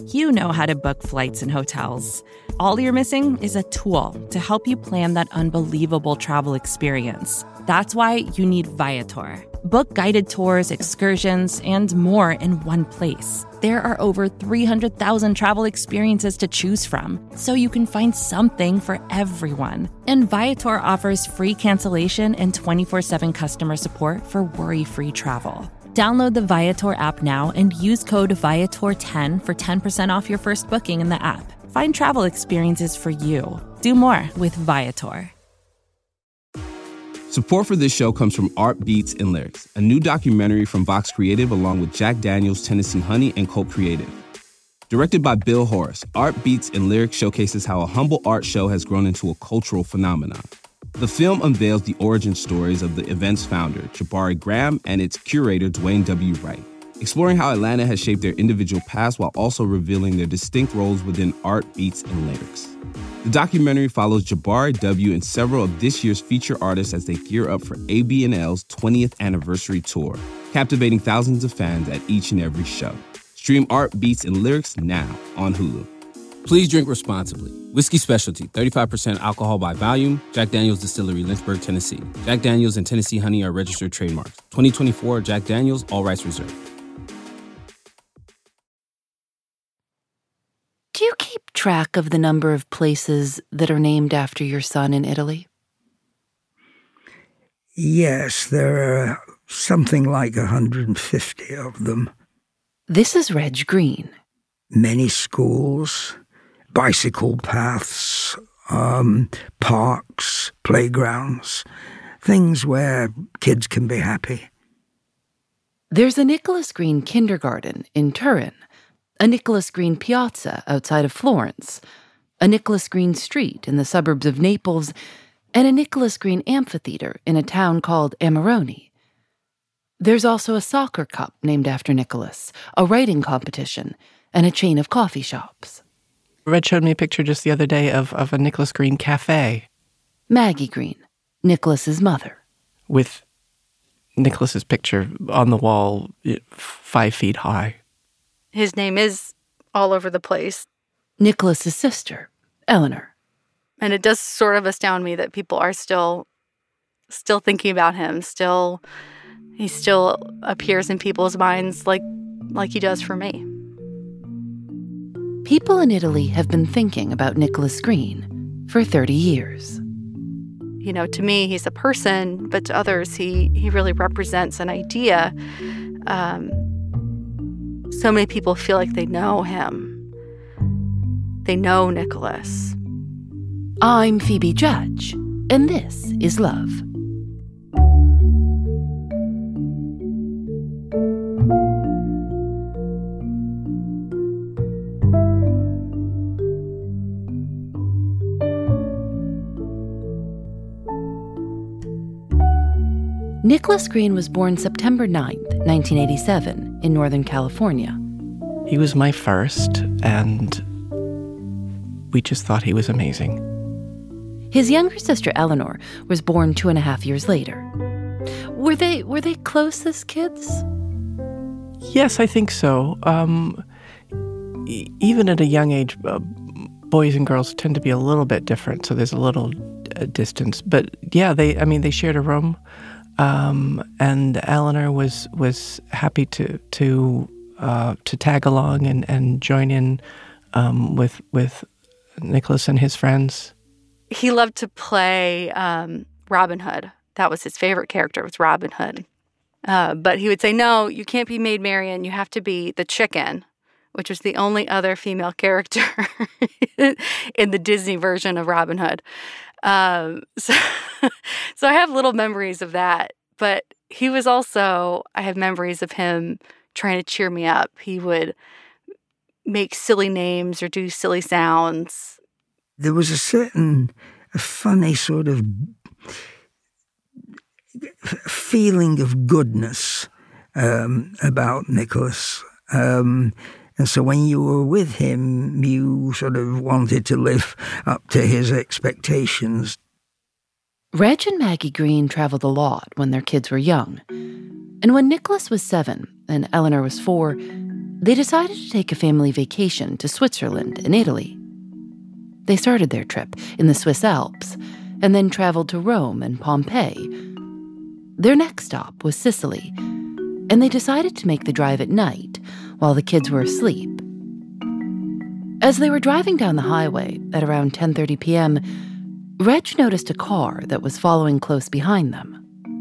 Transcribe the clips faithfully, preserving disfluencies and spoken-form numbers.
You know how to book flights and hotels. All you're missing is a tool to help you plan that unbelievable travel experience. That's why you need Viator. Book guided tours, excursions, and more in one place. There are over three hundred thousand travel experiences to choose from, so you can find something for everyone. And Viator offers free cancellation and twenty-four seven customer support for worry-free travel. Download the Viator app now and use code Viator ten for ten percent off your first booking in the app. Find travel experiences for you. Do more with Viator. Support for this show comes from Art Beats and Lyrics, a new documentary from Vox Creative along with Jack Daniels, Tennessee Honey, and Cult Creative. Directed by Bill Horace, Art Beats and Lyrics showcases how a humble art show has grown into a cultural phenomenon. The film unveils the origin stories of the event's founder, Jabari Graham, and its curator, Dwayne W. Wright, exploring how Atlanta has shaped their individual paths while also revealing their distinct roles within Art, Beats, and Lyrics. The documentary follows Jabari W. and several of this year's feature artists as they gear up for A B N L's twentieth anniversary tour, captivating thousands of fans at each and every show. Stream Art, Beats, and Lyrics now on Hulu. Please drink responsibly. Whiskey Specialty, thirty-five percent alcohol by volume. Jack Daniel's Distillery, Lynchburg, Tennessee. Jack Daniel's and Tennessee Honey are registered trademarks. twenty twenty-four Jack Daniel's, all rights reserved. Do you keep track of the number of places that are named after your son in Italy? Yes, there are something like one hundred fifty of them. This is Reg Green. Many schools, bicycle paths, um, parks, playgrounds, things where kids can be happy. There's a Nicholas Green kindergarten in Turin, a Nicholas Green piazza outside of Florence, a Nicholas Green street in the suburbs of Naples, and a Nicholas Green amphitheater in a town called Amarone. There's also a soccer cup named after Nicholas, a writing competition, and a chain of coffee shops. Red showed me a picture just the other day of, of a Nicholas Green cafe. Maggie Green, Nicholas's mother. With Nicholas's picture on the wall, five feet high. His name is all over the place. Nicholas's sister, Eleanor. And it does sort of astound me that people are still still thinking about him, still he still appears in people's minds like like he does for me. People in Italy have been thinking about Nicholas Green for thirty years. You know, to me, he's a person, but to others, he, he really represents an idea. Um, so many people feel like they know him. They know Nicholas. I'm Phoebe Judge, and this is Love. Nicholas Green was born September ninth, nineteen eighty-seven, in Northern California. He was my first, and we just thought he was amazing. His younger sister, Eleanor, was born two and a half years later. Were they were they close as kids? Yes, I think so. Um, e- even at a young age, uh, boys and girls tend to be a little bit different, so there's a little uh, distance. But yeah, they I mean, they shared a room. Um, and Eleanor was was happy to to uh, to tag along and, and join in um, with with Nicholas and his friends. He loved to play um, Robin Hood. That was his favorite character, was Robin Hood. Uh, but he would say, "No, you can't be Maid Marian. You have to be the chicken," which was the only other female character in the Disney version of Robin Hood. Um, so, so I have little memories of that, but he was also, I have memories of him trying to cheer me up. He would make silly names or do silly sounds. There was a certain a funny sort of feeling of goodness um, about Nicholas. Um, And so when you were with him, you sort of wanted to live up to his expectations. Reg and Maggie Green traveled a lot when their kids were young. And when Nicholas was seven and Eleanor was four, They decided to take a family vacation to Switzerland and Italy. They started their trip in the Swiss Alps and then traveled to Rome and Pompeii. Their next stop was Sicily, and they decided to make the drive at night while the kids were asleep. As they were driving down the highway at around ten thirty p.m., Reg noticed a car that was following close behind them.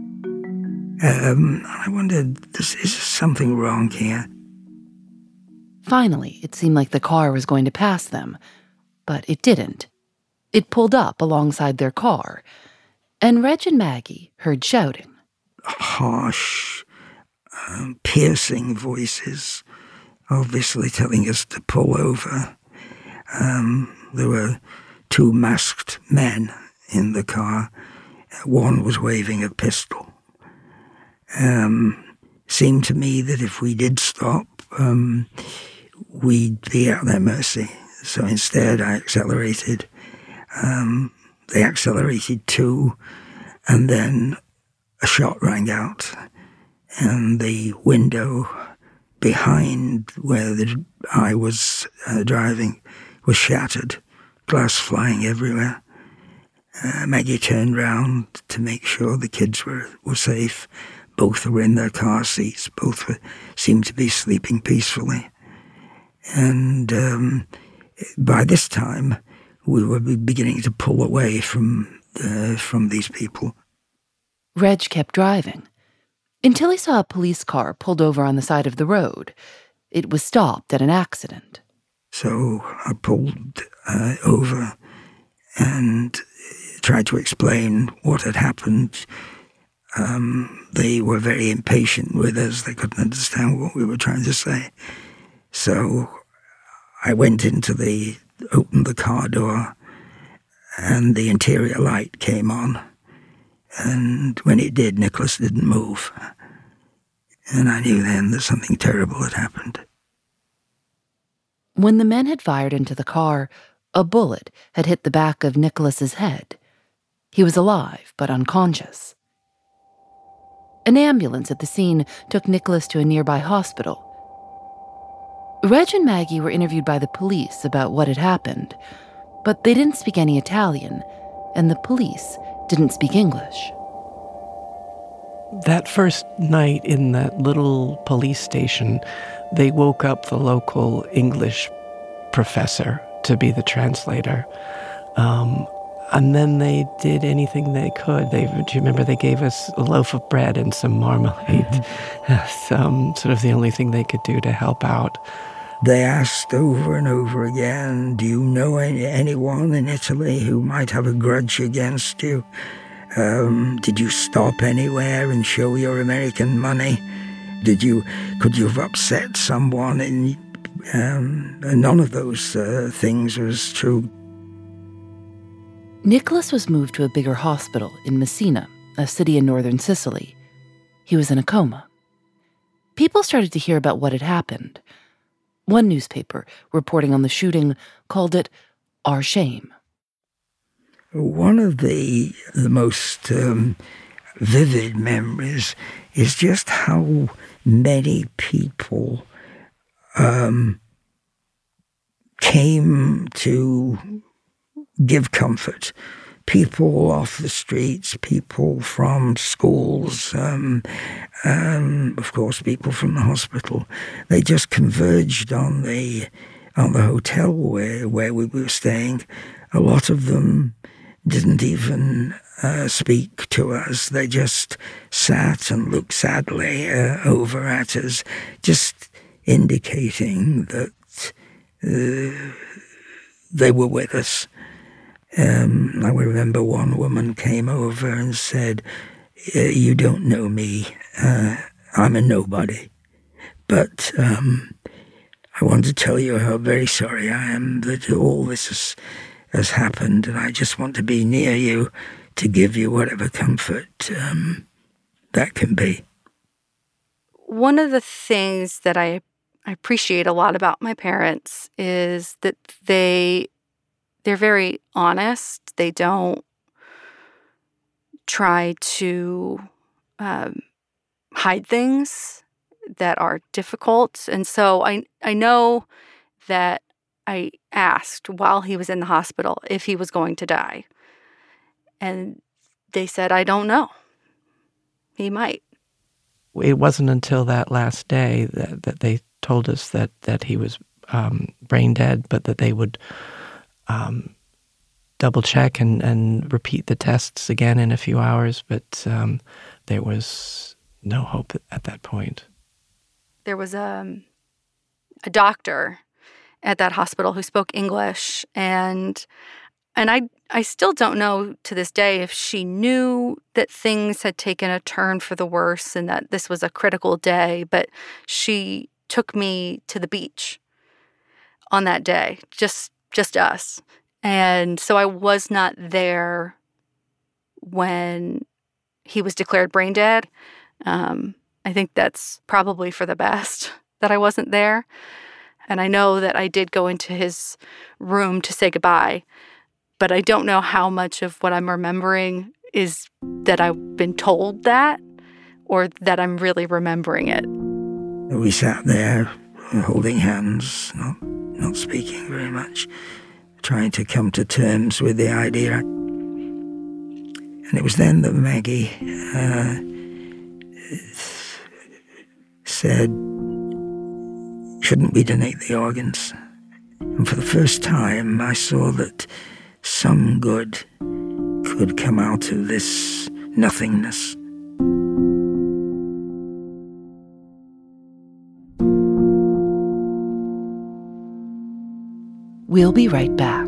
Um, I wondered, is, is something wrong here? Finally, it seemed like the car was going to pass them, but it didn't. It pulled up alongside their car, and Reg and Maggie heard shouting. Harsh, um, piercing voices, obviously telling us to pull over. Um, there were two masked men in the car. One was waving a pistol. Um, seemed to me that if we did stop, um, we'd be at their mercy. So instead I accelerated. Um, they accelerated too, and then a shot rang out, and the window behind where the, I was uh, driving was shattered, glass flying everywhere. Uh, Maggie turned round to make sure the kids were, were safe. Both were in their car seats. Both were, seemed to be sleeping peacefully. And um, by this time, we were beginning to pull away from uh, from these people. Reg kept driving until he saw a police car pulled over on the side of the road. It was stopped at an accident. So I pulled uh, over and tried to explain what had happened. Um, they were very impatient with us. They couldn't understand what we were trying to say. So I went into the, opened the car door, and the interior light came on. And when it did, Nicholas didn't move. And I knew then that something terrible had happened. When the men had fired into the car, a bullet had hit the back of Nicholas's head. He was alive, but unconscious. An ambulance at the scene took Nicholas to a nearby hospital. Reg and Maggie were interviewed by the police about what had happened, but they didn't speak any Italian, and the police didn't speak English. That first night in that little police station, they woke up the local English professor to be the translator. Um, and then they did anything they could. They, do you remember they gave us a loaf of bread and some marmalade? That's um, sort of the only thing they could do to help out. They asked over and over again, do you know any, anyone in Italy who might have a grudge against you? Um, did you stop anywhere and show your American money? Did you, could you have upset someone? In, um, none of those uh, things was true. Nicholas was moved to a bigger hospital in Messina, a city in northern Sicily. He was in a coma. People started to hear about what had happened. One newspaper reporting on the shooting called it Our Shame. One of the, the most um, vivid memories is just how many people um, came to give comfort. People off the streets, people from schools, um, um, of course, people from the hospital. They just converged on the on the hotel where where we were staying. A lot of them didn't even uh, speak to us. They just sat and looked sadly uh, over at us, just indicating that uh, they were with us. Um, I remember one woman came over and said, you don't know me. Uh, I'm a nobody. But um, I want to tell you how very sorry I am that all this has, has happened, and I just want to be near you to give you whatever comfort um, that can be. One of the things that I, I appreciate a lot about my parents is that they... They're very honest. They don't try to um, hide things. that are difficult. And so I I know that I asked while he was in the hospital if he was going to die. And they said, I don't know. He might. It wasn't until that last day that, that they told us that, that he was um, brain dead, but that they would um, double check and, and repeat the tests again in a few hours. But um, there was no hope at that point. There was a, a doctor at that hospital who spoke English, and and I I still don't know to this day if she knew that things had taken a turn for the worse and that this was a critical day, but she took me to the beach on that day, just just us. And so I was not there when he was declared brain dead. Um, I think that's probably for the best that I wasn't there. And I know that I did go into his room to say goodbye, but I don't know how much of what I'm remembering is that I've been told that or that I'm really remembering it. We sat there holding hands, not, not speaking very much, trying to come to terms with the idea. And it was then that Maggie uh, said, shouldn't we donate the organs? And for the first time, I saw that some good could come out of this nothingness. We'll be right back.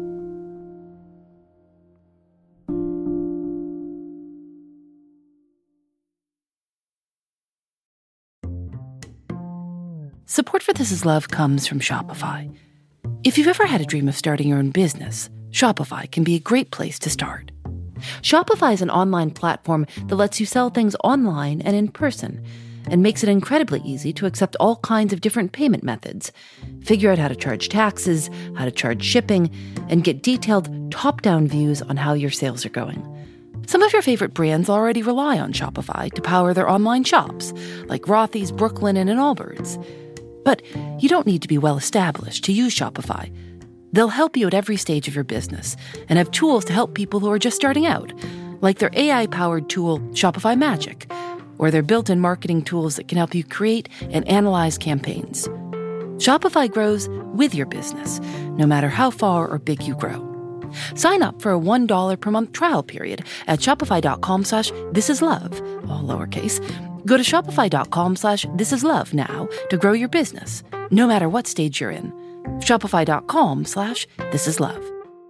Support for This Is Love comes from Shopify. If you've ever had a dream of starting your own business, Shopify can be a great place to start. Shopify is an online platform that lets you sell things online and in person, and makes it incredibly easy to accept all kinds of different payment methods, figure out how to charge taxes, how to charge shipping, and get detailed top-down views on how your sales are going. Some of your favorite brands already rely on Shopify to power their online shops, like Rothy's, Brooklinen, and Allbirds. But you don't need to be well-established to use Shopify. They'll help you at every stage of your business and have tools to help people who are just starting out, like their A I-powered tool, Shopify Magic, or their built-in marketing tools that can help you create and analyze campaigns. Shopify grows with your business, no matter how far or big you grow. Sign up for a one dollar per month trial period at shopify.com slash thisislove, all lowercase. Go to shopify.com slash thisislove now to grow your business, no matter what stage you're in. Shopify.com slash thisislove.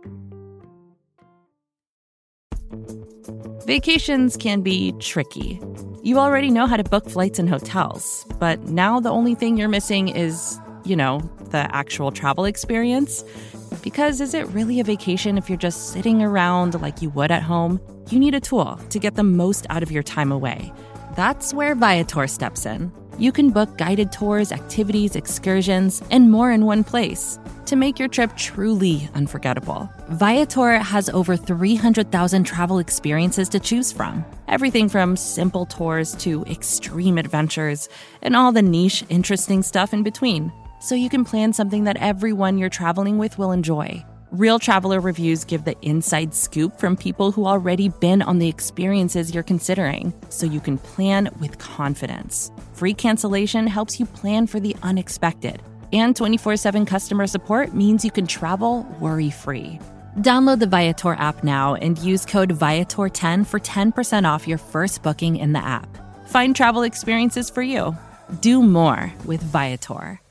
Vacations can be tricky. You already know how to book flights and hotels, but now the only thing you're missing is, you know, the actual travel experience. Because is it really a vacation if you're just sitting around like you would at home? You need a tool to get the most out of your time away. That's where Viator steps in. You can book guided tours, activities, excursions, and more in one place to make your trip truly unforgettable. Viator has over three hundred thousand travel experiences to choose from. Everything from simple tours to extreme adventures and all the niche, interesting stuff in between. So you can plan something that everyone you're traveling with will enjoy. Real traveler reviews give the inside scoop from people who already been on the experiences you're considering, so you can plan with confidence. Free cancellation helps you plan for the unexpected. And twenty-four seven customer support means you can travel worry-free. Download the Viator app now and use code Viator ten for ten percent off your first booking in the app. Find travel experiences for you. Do more with Viator.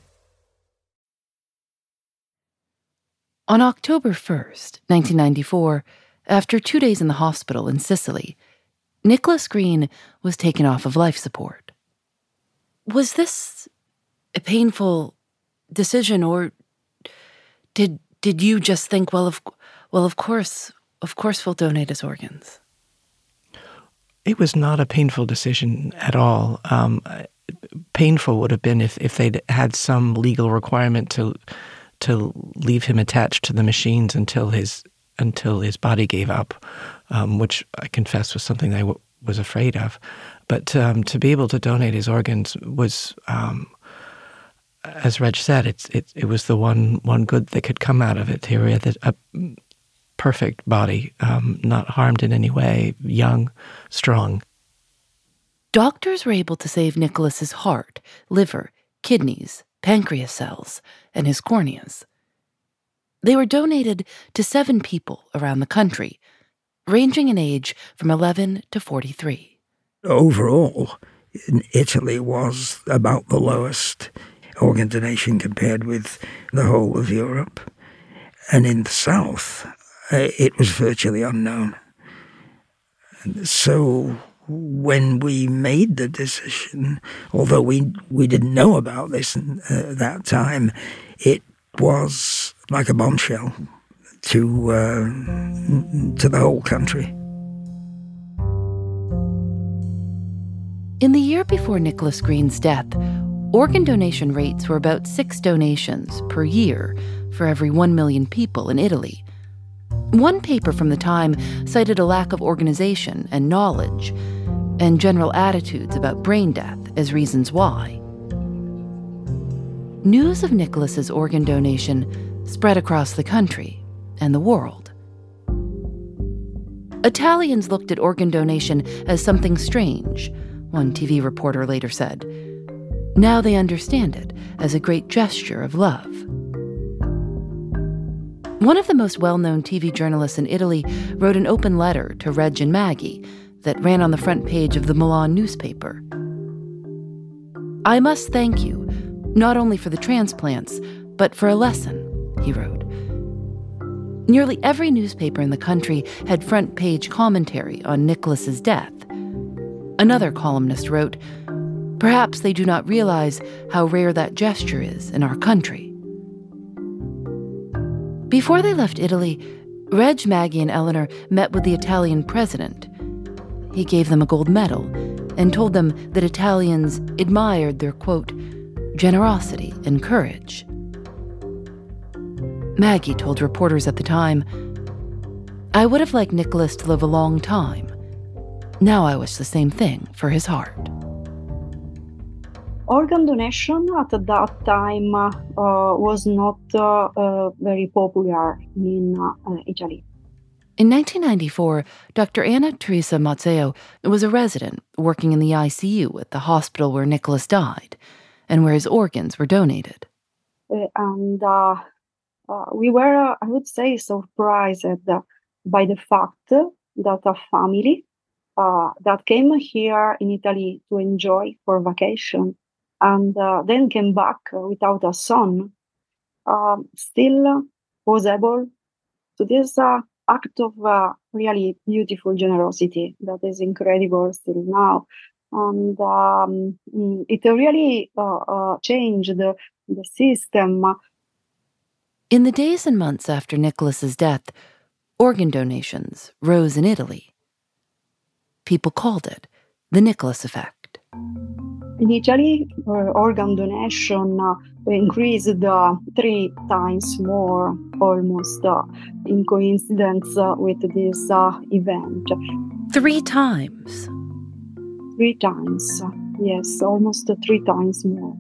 On October first, nineteen ninety-four, after two days in the hospital in Sicily, Nicholas Green was taken off of life support. Was this a painful decision, or did did you just think, well, of well, of course, of course, we'll donate his organs? It was not a painful decision at all. Um, painful would have been if, if they'd had some legal requirement to to leave him attached to the machines until his until his body gave up, um, which I confess was something they w- was afraid of. But um, to be able to donate his organs was, um, as Reg said, it's it it was the one one good that could come out of it. He had a perfect body, um, not harmed in any way, young, strong. Doctors were able to save Nicholas's heart, liver, kidneys, pancreas cells, and his corneas. They were donated to seven people around the country, ranging in age from eleven to forty-three. Overall, Italy was about the lowest organ donation compared with the whole of Europe. And in the South, it was virtually unknown. So when we made the decision, although we we didn't know about this at that time, it was like a bombshell to uh, to the whole country. In the year before Nicholas Green's death, organ donation rates were about six donations per year for every one million people in Italy. One paper from the time cited a lack of organization and knowledge and general attitudes about brain death as reasons why. News of Nicholas's organ donation spread across the country and the world. Italians looked at organ donation as something strange, one T V reporter later said. Now they understand it as a great gesture of love. One of the most well-known T V journalists in Italy wrote an open letter to Reg and Maggie that ran on the front page of the Milan newspaper. I must thank you, not only for the transplants, but for a lesson, he wrote. Nearly every newspaper in the country had front-page commentary on Nicholas's death. Another columnist wrote, perhaps they do not realize how rare that gesture is in our country. Before they left Italy, Reg, Maggie, and Eleanor met with the Italian president. He gave them a gold medal and told them that Italians admired their, quote, generosity and courage. Maggie told reporters at the time, I would have liked Nicholas to live a long time. Now I wish the same thing for his heart. Organ donation at that time uh, was not uh, uh, very popular in uh, Italy. In nineteen ninety-four, Doctor Anna Teresa Mazzeo was a resident working in the I C U at the hospital where Nicholas died and where his organs were donated. Uh, and uh, uh, we were, uh, I would say, surprised uh, by the fact that a family uh, that came here in Italy to enjoy for vacation and uh, then came back without a son, uh, still was able to this uh, act of uh, really beautiful generosity that is incredible still now. And um, it really uh, uh, changed the, the system. In the days and months after Nicholas's death, organ donations rose in Italy. People called it the Nicholas effect. In Italy, uh, organ donation uh, increased uh, three times more, almost uh, in coincidence uh, with this uh, event. Three times? Three times, yes, almost uh, three times more.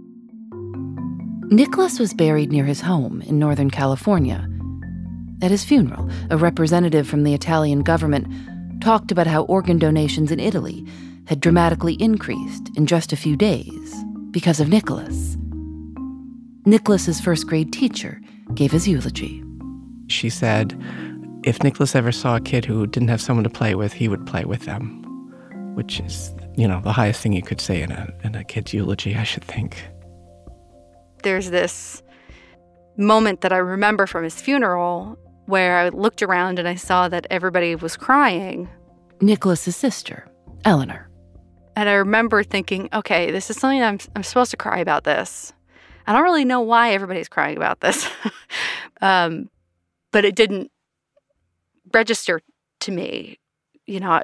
Nicholas was buried near his home in Northern California. At his funeral, a representative from the Italian government talked about how organ donations in Italy had dramatically increased in just a few days because of Nicholas. Nicholas's first-grade teacher gave his eulogy. She said, if Nicholas ever saw a kid who didn't have someone to play with, he would play with them, which is, you know, the highest thing you could say in a, in a kid's eulogy, I should think. There's this moment that I remember from his funeral where I looked around and I saw that everybody was crying. Nicholas's sister, Eleanor. And I remember thinking, okay, this is something I'm I'm supposed to cry about this. I don't really know why everybody's crying about this. um, but it didn't register to me. You know,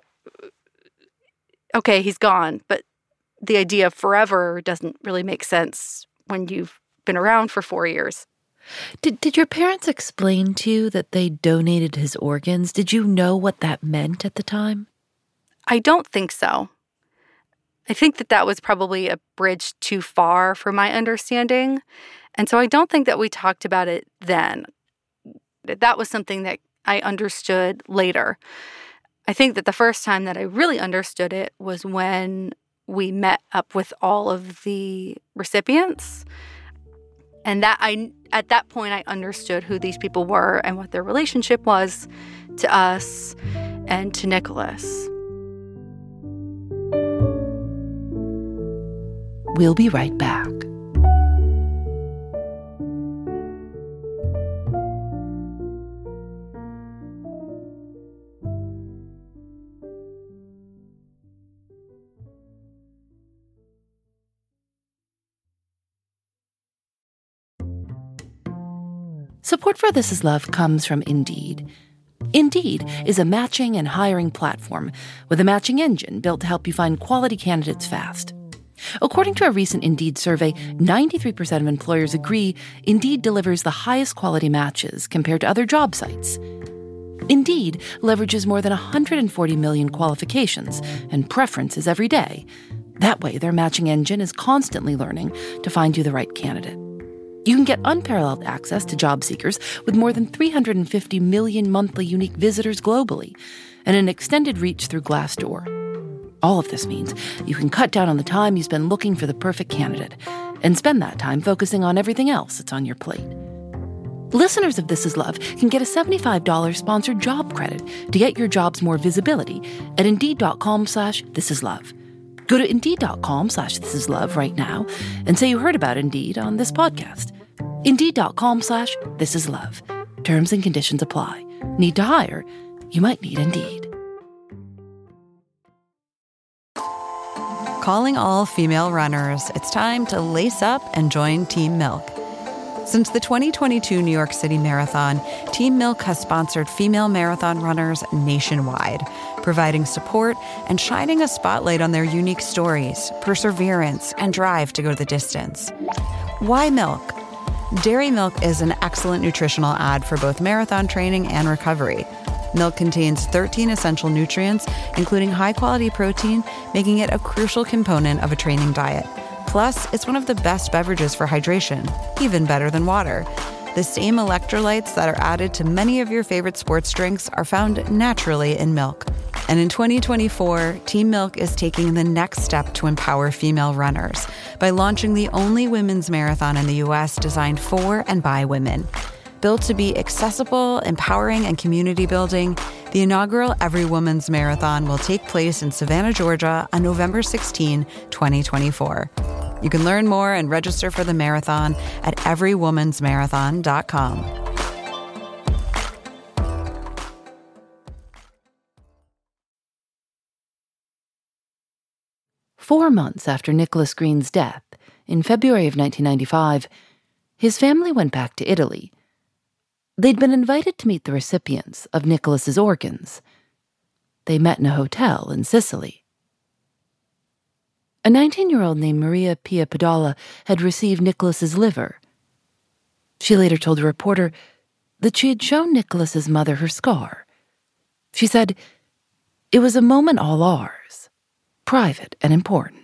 okay, he's gone, but the idea of forever doesn't really make sense when you've been around for four years. Did did your parents explain to you that they donated his organs? Did you know what that meant at the time? I don't think so. I think that that was probably a bridge too far for my understanding. And so I don't think that we talked about it then. That was something that I understood later. I think that the first time that I really understood it was when we met up with all of the recipients. And that I at that point I understood who these people were and what their relationship was to us and to Nicholas. We'll be right back. Support for This Is Love comes from Indeed. Indeed is a matching and hiring platform with a matching engine built to help you find quality candidates fast. According to a recent Indeed survey, ninety-three percent of employers agree Indeed delivers the highest quality matches compared to other job sites. Indeed leverages more than one hundred forty million qualifications and preferences every day. That way, their matching engine is constantly learning to find you the right candidate. You can get unparalleled access to job seekers with more than three hundred fifty million monthly unique visitors globally and an extended reach through Glassdoor. All of this means you can cut down on the time you spend looking for the perfect candidate and spend that time focusing on everything else that's on your plate. Listeners of This Is Love can get a seventy-five dollars sponsored job credit to get your jobs more visibility at Indeed.com slash This Is Love. Go to Indeed.com slash This Is Love right now and say you heard about Indeed on this podcast. Indeed.com slash This Is Love. Terms and conditions apply. Need to hire? You might need Indeed. Calling all female runners, it's time to lace up and join Team Milk. Since the twenty twenty-two New York City Marathon, Team Milk has sponsored female marathon runners nationwide, providing support and shining a spotlight on their unique stories, perseverance, and drive to go the distance. Why milk? Dairy milk is an excellent nutritional add for both marathon training and recovery. Milk contains thirteen essential nutrients, including high-quality protein, making it a crucial component of a training diet. Plus, it's one of the best beverages for hydration, even better than water. The same electrolytes that are added to many of your favorite sports drinks are found naturally in milk. And in twenty twenty-four, Team Milk is taking the next step to empower female runners by launching the only women's marathon in the U S designed for and by women. Built to be accessible, empowering, and community building, the inaugural Every Woman's Marathon will take place in Savannah, Georgia on November sixteenth, twenty twenty-four. You can learn more and register for the marathon at every womans marathon dot com. Four months after Nicholas Green's death, in February of nineteen ninety-five, his family went back to Italy. They'd been invited to meet the recipients of Nicholas's organs. They met in a hotel in Sicily. A nineteen-year-old named Maria Pia Padala had received Nicholas's liver. She later told a reporter that she had shown Nicholas's mother her scar. She said, "It was a moment all ours, private and important."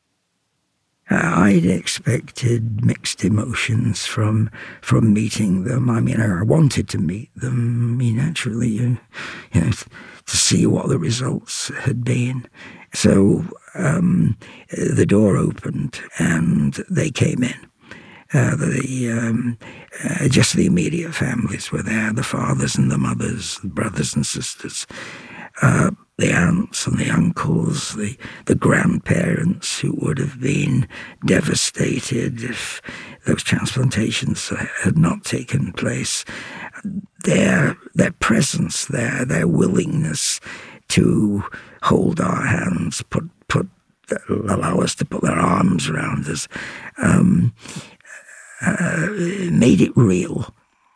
I'd expected mixed emotions from from meeting them. I mean, I wanted to meet them, I mean, naturally, you, you know, to see what the results had been. So um, the door opened and they came in. Uh, the um, uh, just the immediate families were there, the fathers and the mothers, the brothers and sisters, uh, the aunts and the uncles, the, the grandparents who would have been devastated if those transplantations had not taken place. Their, their presence there, their willingness to hold our hands, put, put, allow us to put their arms around us, um, uh, made it real.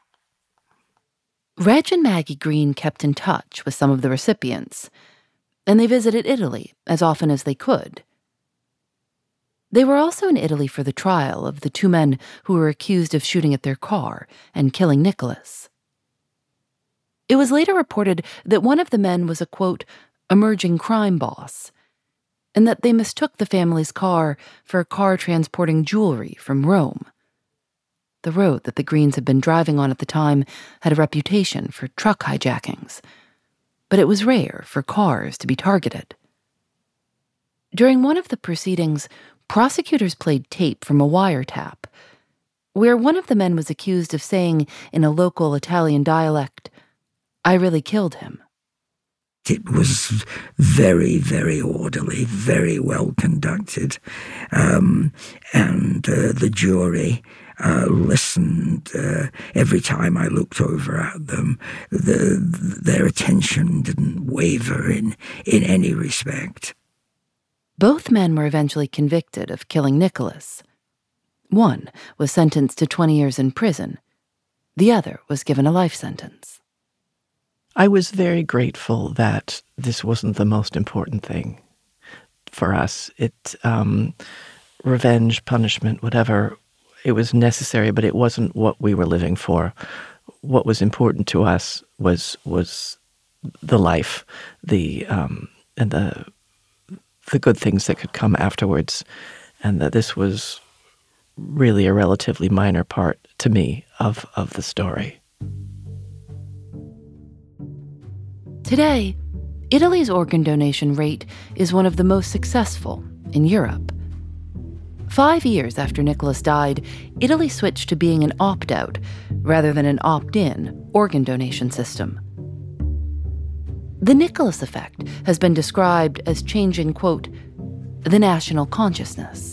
Reg and Maggie Green kept in touch with some of the recipients, and they visited Italy as often as they could. They were also in Italy for the trial of the two men who were accused of shooting at their car and killing Nicholas. It was later reported that one of the men was a, quote, emerging crime boss, and that they mistook the family's car for a car transporting jewelry from Rome. The road that the Greens had been driving on at the time had a reputation for truck hijackings, but it was rare for cars to be targeted. During one of the proceedings, prosecutors played tape from a wiretap, where one of the men was accused of saying in a local Italian dialect, "I really killed him." It was very, very orderly, very well conducted, um, and uh, the jury uh, listened. Uh, every time I looked over at them, the, their attention didn't waver in, in any respect. Both men were eventually convicted of killing Nicholas. One was sentenced to twenty years in prison. The other was given a life sentence. I was very grateful that this wasn't the most important thing for us. It, um, revenge, punishment, whatever, it was necessary, but it wasn't what we were living for. What was important to us was was the life, the um, and the the good things that could come afterwards, and that this was really a relatively minor part to me of of the story. Today, Italy's organ donation rate is one of the most successful in Europe. Five years after Nicholas died, Italy switched to being an opt-out rather than an opt-in organ donation system. The Nicholas effect has been described as changing, quote, the national consciousness.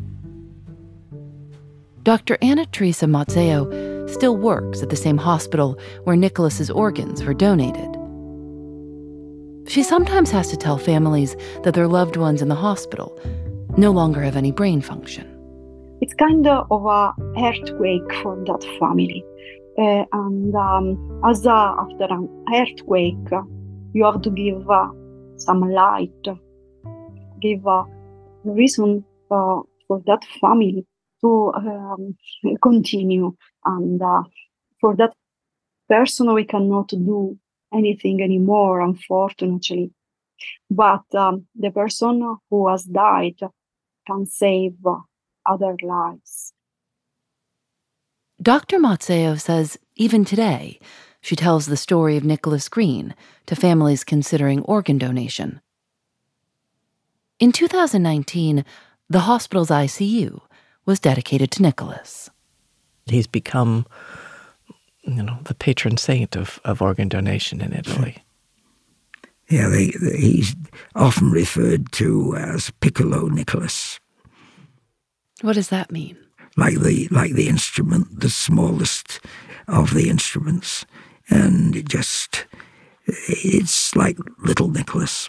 Doctor Anna Teresa Mazzeo still works at the same hospital where Nicholas's organs were donated. She sometimes has to tell families that their loved ones in the hospital no longer have any brain function. It's kind of a earthquake for that family. Uh, and um, as uh, after an earthquake, uh, you have to give uh, some light, give a reason uh, for that family to um, continue. And uh, for that person, we cannot do anything anymore, unfortunately. But um, the person who has died can save uh, other lives. Doctor Mazzeo says even today, she tells the story of Nicholas Green to families considering organ donation. In two thousand nineteen, the hospital's I C U was dedicated to Nicholas. He's become, you know, the patron saint of, of organ donation in Italy. Yeah, they, they, he's often referred to as Piccolo Nicholas. What does that mean? Like the like the instrument, the smallest of the instruments, and it just it's like little Nicholas.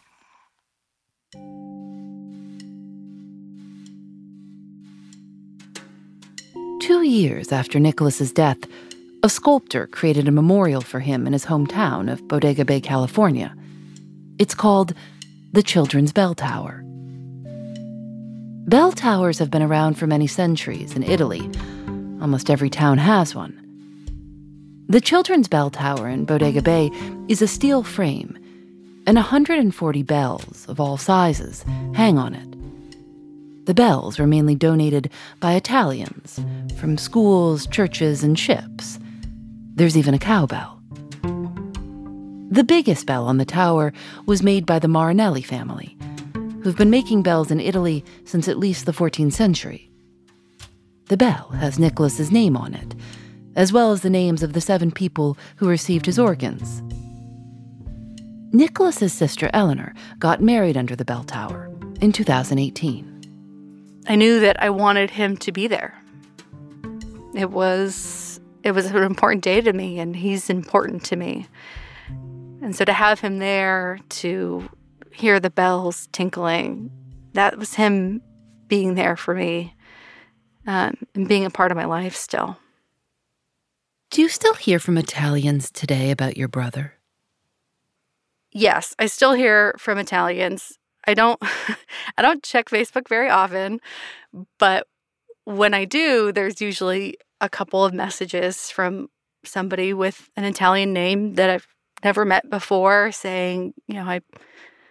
Two years after Nicholas's death, a sculptor created a memorial for him in his hometown of Bodega Bay, California. It's called the Children's Bell Tower. Bell towers have been around for many centuries in Italy. Almost every town has one. The Children's Bell Tower in Bodega Bay is a steel frame, and one hundred forty bells of all sizes hang on it. The bells were mainly donated by Italians from schools, churches, and ships. There's even a cowbell. The biggest bell on the tower was made by the Marinelli family, who've been making bells in Italy since at least the fourteenth century. The bell has Nicholas's name on it, as well as the names of the seven people who received his organs. Nicholas's sister Eleanor got married under the bell tower in two thousand eighteen. I knew that I wanted him to be there. It was it was an important day to me, and he's important to me. And so to have him there, to hear the bells tinkling, that was him being there for me, um, and being a part of my life still. Do you still hear from Italians today about your brother? Yes, I still hear from Italians. I don't I don't check Facebook very often, but when I do, there's usually a couple of messages from somebody with an Italian name that I've never met before saying, you know, I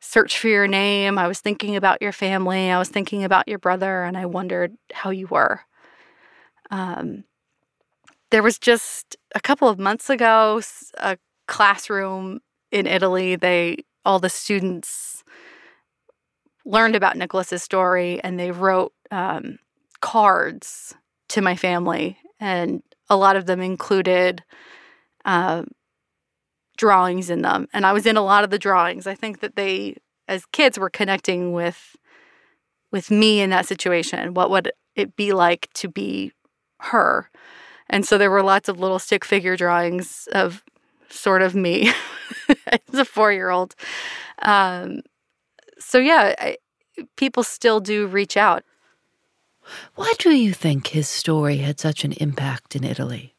search for your name. I was thinking about your family. I was thinking about your brother, and I wondered how you were. Um, there was just a couple of months ago, a classroom in Italy, they all the students learned about Nicholas's story, and they wrote um, cards to my family, and a lot of them included uh, drawings in them. And I was in a lot of the drawings. I think that they, as kids, were connecting with with me in that situation. What would it be like to be her? And so there were lots of little stick figure drawings of sort of me as a four-year-old. Um, so yeah, I, people still do reach out. Why do you think his story had such an impact in Italy?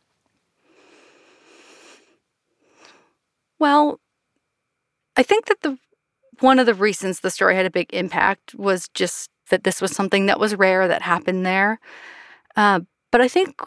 Well, I think that the one of the reasons the story had a big impact was just that this was something that was rare that happened there. Uh, but I think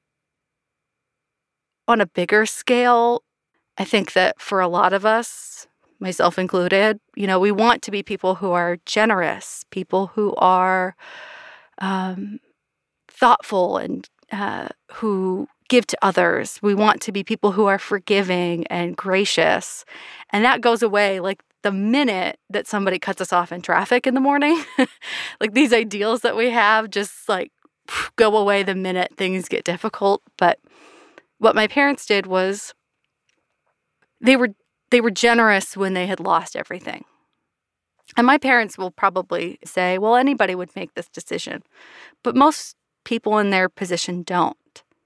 on a bigger scale, I think that for a lot of us, myself included, you know, we want to be people who are generous, people who are um, thoughtful and uh, who give to others. We want to be people who are forgiving and gracious. And that goes away like the minute that somebody cuts us off in traffic in the morning. Like these ideals that we have just like go away the minute things get difficult. But what my parents did was they were they were generous when they had lost everything. And my parents will probably say, well, anybody would make this decision. But most people in their position don't.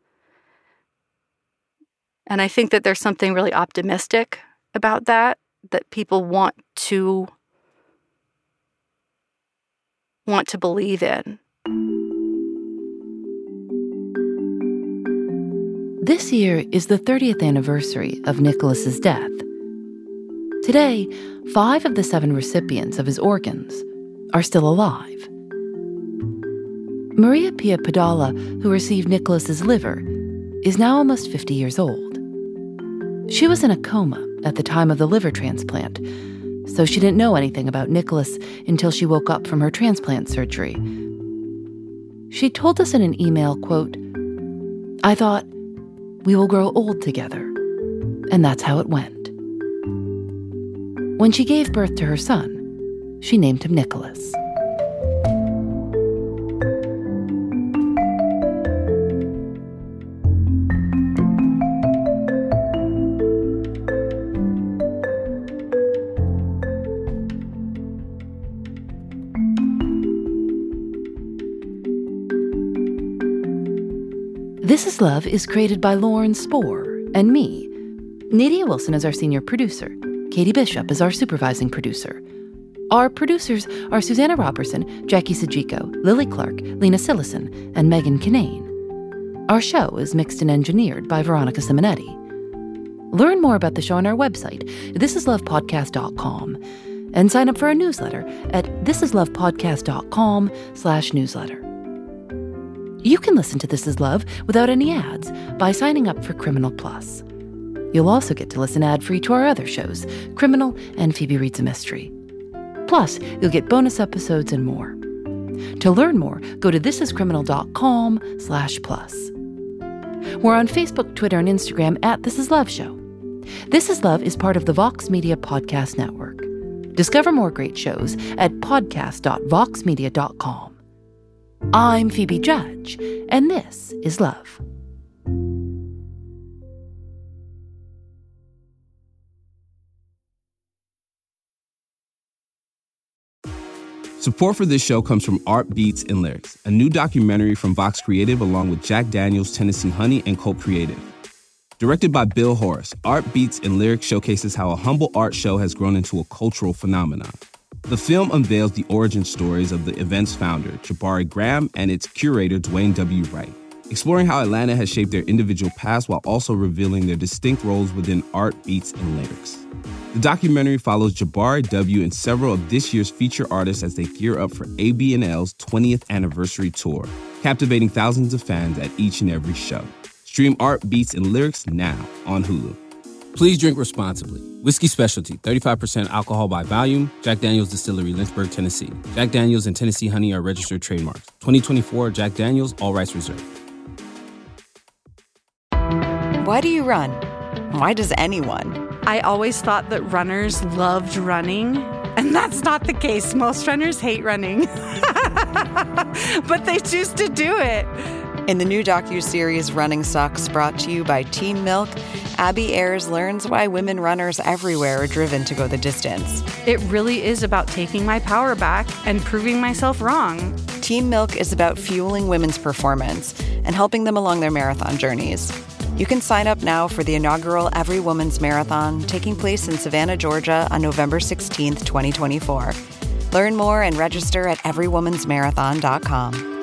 And I think that there's something really optimistic about that, that people want to want to believe in. This year is the thirtieth anniversary of Nicholas's death. Today, five of the seven recipients of his organs are still alive. Maria Pia Padala, who received Nicholas's liver, is now almost fifty years old. She was in a coma at the time of the liver transplant, so she didn't know anything about Nicholas until she woke up from her transplant surgery. She told us in an email, quote, "I thought, we will grow old together." And that's how it went. When she gave birth to her son, she named him Nicholas. This Is Love is created by Lauren Spohr and me. Nadia Wilson is our senior producer. Katie Bishop is our supervising producer. Our producers are Susanna Robertson, Jackie Sajiko, Lily Clark, Lena Sillison, and Megan Kinane. Our show is mixed and engineered by Veronica Simonetti. Learn more about the show on our website, this is love podcast dot com, and sign up for our newsletter at thisislovepodcast.com slash newsletter. You can listen to This Is Love without any ads by signing up for Criminal Plus. You'll also get to listen ad-free to our other shows, Criminal and Phoebe Reads a Mystery. Plus, you'll get bonus episodes and more. To learn more, go to thisiscriminal.com slash plus. We're on Facebook, Twitter, and Instagram at This Is Love Show. This Is Love is part of the Vox Media Podcast Network. Discover more great shows at podcast dot vox media dot com. I'm Phoebe Judge, and this is Love. Support for this show comes from Art Beats and Lyrics, a new documentary from Vox Creative along with Jack Daniels, Tennessee Honey, and Colt Creative. Directed by Bill Horace, Art Beats and Lyrics showcases how a humble art show has grown into a cultural phenomenon. The film unveils the origin stories of the event's founder, Jabari Graham, and its curator, Dwayne W. Wright, exploring how Atlanta has shaped their individual paths while also revealing their distinct roles within art, beats, and lyrics. The documentary follows Jabari W. and several of this year's feature artists as they gear up for A B and L's twentieth anniversary tour, captivating thousands of fans at each and every show. Stream Art, Beats, and Lyrics now on Hulu. Please drink responsibly. Whiskey Specialty, thirty-five percent alcohol by volume. Jack Daniel's Distillery, Lynchburg, Tennessee. Jack Daniel's and Tennessee Honey are registered trademarks. twenty twenty-four Jack Daniel's, all rights reserved. Why do you run? Why does anyone? I always thought that runners loved running, and that's not the case. Most runners hate running, but they choose to do it. In the new docuseries Running Sucks, brought to you by Team Milk, Abby Ayers learns why women runners everywhere are driven to go the distance. It really is about taking my power back and proving myself wrong. Team Milk is about fueling women's performance and helping them along their marathon journeys. You can sign up now for the inaugural Every Woman's Marathon taking place in Savannah, Georgia on November sixteenth, twenty twenty-four. Learn more and register at every woman's marathon dot com.